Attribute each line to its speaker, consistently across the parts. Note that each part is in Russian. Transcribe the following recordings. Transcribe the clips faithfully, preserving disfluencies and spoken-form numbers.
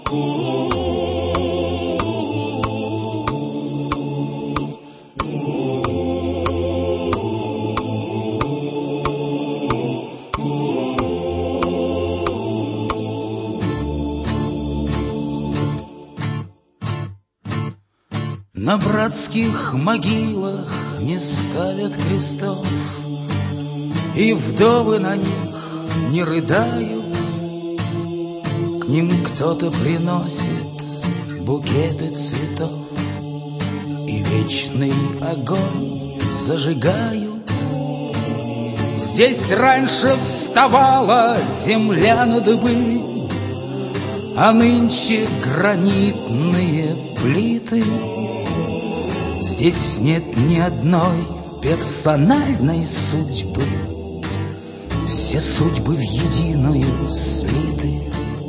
Speaker 1: На братских могилах не ставят крестов, и вдовы на них не рыдают. К ним кто-то приносит букеты цветов, и вечный огонь зажигают. Здесь раньше вставала земля на дыбы, а нынче гранитные плиты. Здесь нет ни одной персональной судьбы, все судьбы в единую слиты.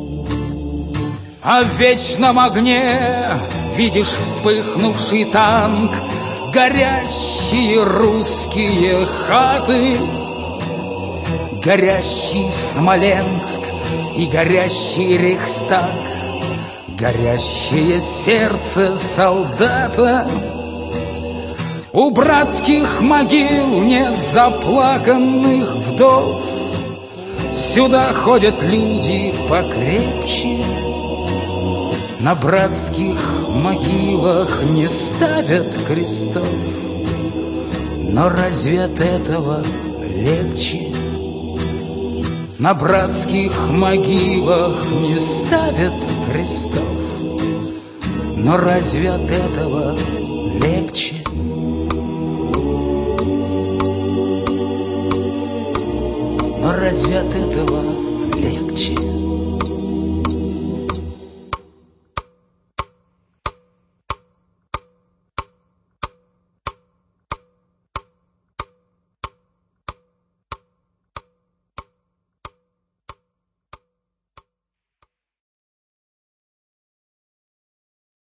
Speaker 1: А в вечном огне видишь вспыхнувший танк, горящие русские хаты, горящий Смоленск и горящий Рейхстаг, горящее сердце солдата. У братских могил нет заплаканных вдов, сюда ходят люди покрепче. На братских могилах не ставят крестов, но разве от этого легче? На братских могилах не ставят крестов, но разве от этого легче? Но разве от этого легче?